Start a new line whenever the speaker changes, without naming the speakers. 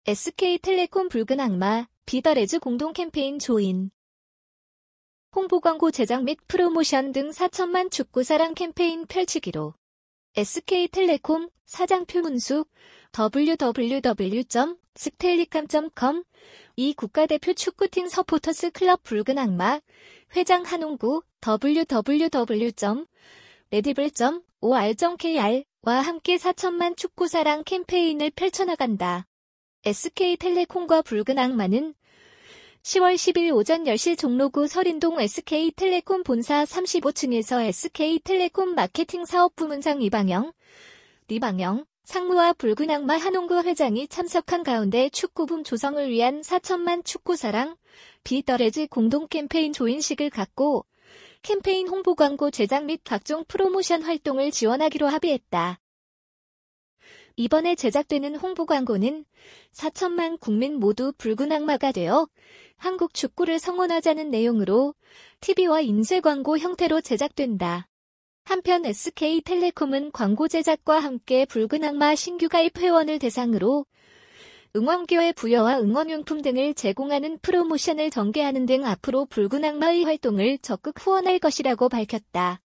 SK텔레콤 붉은 악마, 비더레즈 공동 캠페인 조인. 홍보광고 제작 및 프로모션 등 4천만 축구사랑 캠페인 펼치기로. SK텔레콤 사장 표문숙 www.sktellicom.com 이 국가대표 축구팀 서포터스 클럽 붉은 악마 회장 한홍구 www.redible.or.kr와 함께 4천만 축구사랑 캠페인을 펼쳐나간다. SK텔레콤과 붉은 악마는 10월 10일 오전 10시 종로구 서린동 SK텔레콤 본사 35층에서 SK텔레콤 마케팅 사업부문장 이방영, 상무와 붉은 악마 한홍구 회장이 참석한 가운데 축구붐 조성을 위한 4천만 축구사랑 비더레즈 공동 캠페인 조인식을 갖고 캠페인 홍보 광고 제작 및 각종 프로모션 활동을 지원하기로 합의했다. 이번에 제작되는 홍보 광고는 4천만 국민 모두 붉은 악마가 되어 한국 축구를 성원하자는 내용으로 TV와 인쇄 광고 형태로 제작된다. 한편 SK텔레콤은 광고 제작과 함께 붉은 악마 신규 가입 회원을 대상으로 응원기회 부여와 응원용품 등을 제공하는 프로모션을 전개하는 등 앞으로 붉은 악마의 활동을 적극 후원할 것이라고 밝혔다.